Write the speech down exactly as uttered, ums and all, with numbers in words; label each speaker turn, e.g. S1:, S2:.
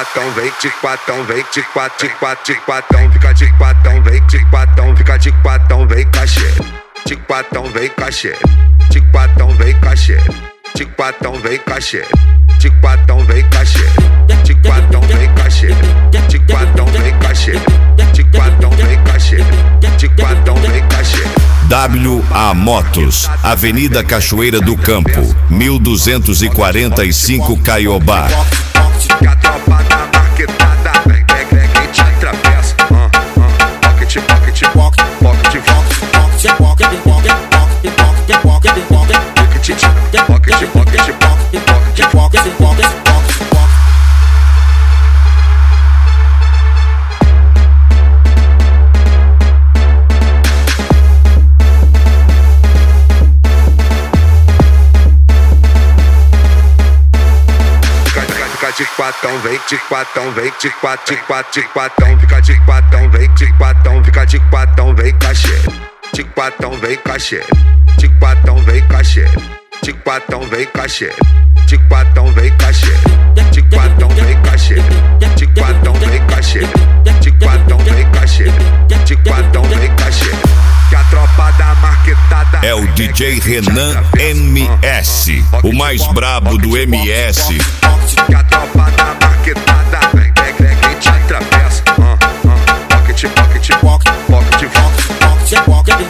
S1: quatão, vem de quatão, vem de quatão, de quatão, de quatão, fica de quatão, vem de quatão, fica de quatão, vem cachê. De quatão, vem cachê. De quatão, vem cachê. De quatão, vem cachê. De quatão, vem cachê. De quatão, vem cachê. De quatão, vem cachê. De quatão, vem cachê. De quatão, vem cachê.
S2: W A Motos, Avenida Cachoeira do Campo, mil duzentos e quarenta e cinco, Caiobá.
S1: Que a tropa da marquetada vem, vem, vem, quem te atravessa. Ah, ah, pocket, pocket, pocket, pocket, pocket, pocket, pocket, pocket, pocket, pocket, pocket, pocket. De quatão, vem de quatão, vem de quatão, de quatão, de quatão, fica de quatão, vem de quatão, fica de quatão, vem cachê. De quatão, vem cachê. De quatão, vem cachê. De quatão, vem cachê. De quatão, vem cachê. De quatão, vem cachê. De quatão, vem cachê. De quatão, vem cachê. De quatão, vem cachê. Que a tropa da marquetada
S2: é o D J Renan M S, o mais brabo do M S.
S1: Que a tropa da marquetada vem, vem, vem, quem te atravessa. Ah, ah, pocket, pocket, pocket, pocket, pocket, pocket, pocket,